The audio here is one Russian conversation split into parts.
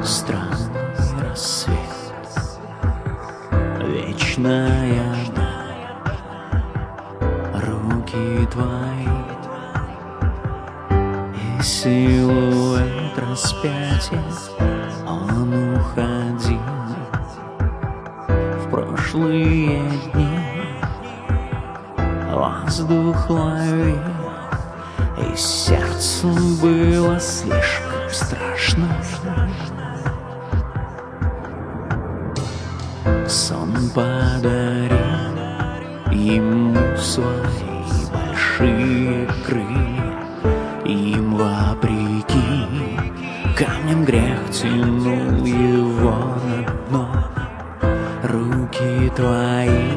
Странный рассвет, вечная даль, руки твои и силуэт распятия. Он уходил в прошлые дни, воздух ловил, и сердцу было слишком страшно. Сон подарил ему свои большие крылья, им вопреки камнем грех тянул его на дно. Руки твои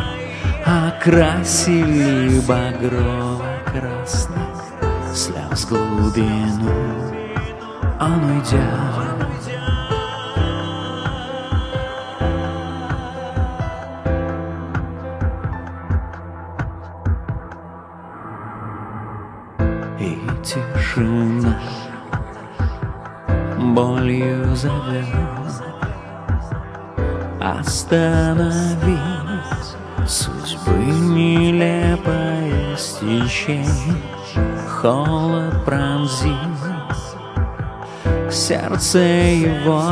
окрасили багрово-красных слез глубину, он уйдет. И тишина болью зовет остановить судьбы нелепое стечение. Холод пронзил сердце его,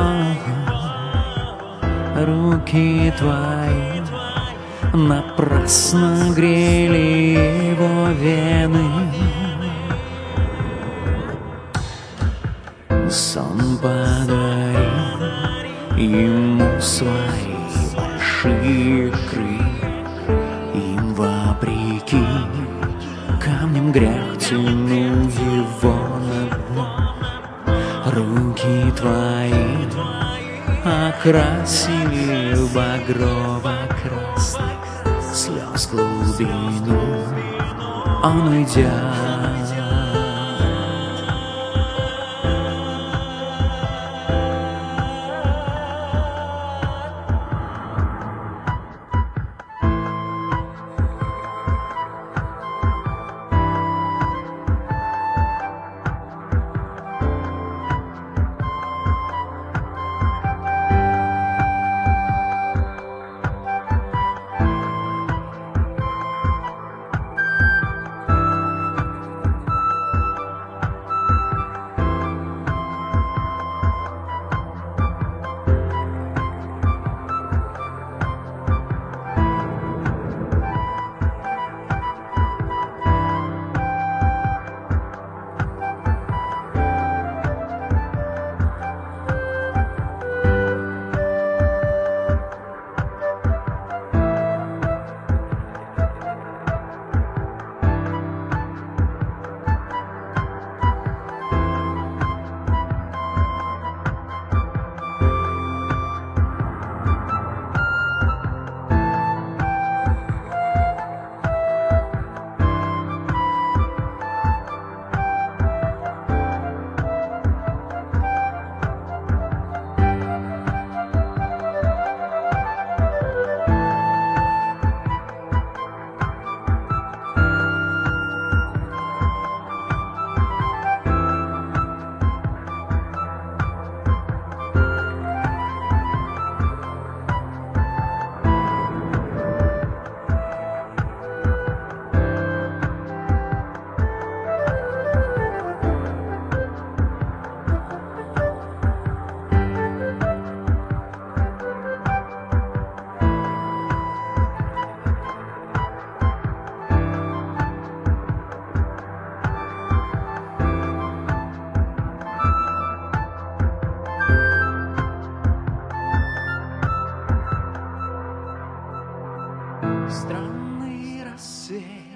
руки твои напрасно грели его вены. Сон подарил ему свои большие крылья, им вопреки камнем грех тянул его на дно. Руки твои окрасили в багрово-красных слез глубину, он уйдет. Странный рассвет.